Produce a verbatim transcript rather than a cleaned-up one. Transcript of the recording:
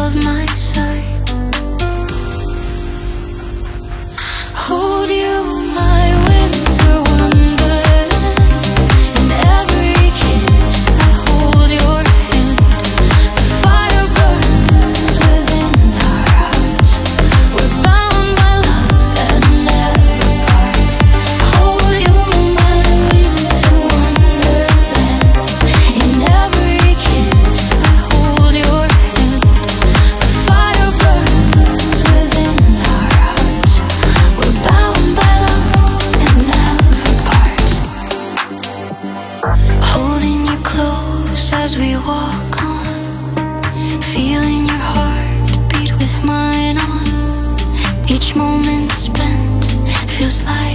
of my sight. Hold you, my winter wonderland. In every kiss I hold your hand. The fire burns within our hearts. We're bound by love and never part. Hold you, my winter wonderland. In every kiss I hold your hand. The fire burns within our hearts. We're bound by love and never part. Holding you close as we walk on, feeling your heart beat with mine on. Each moment spent feels like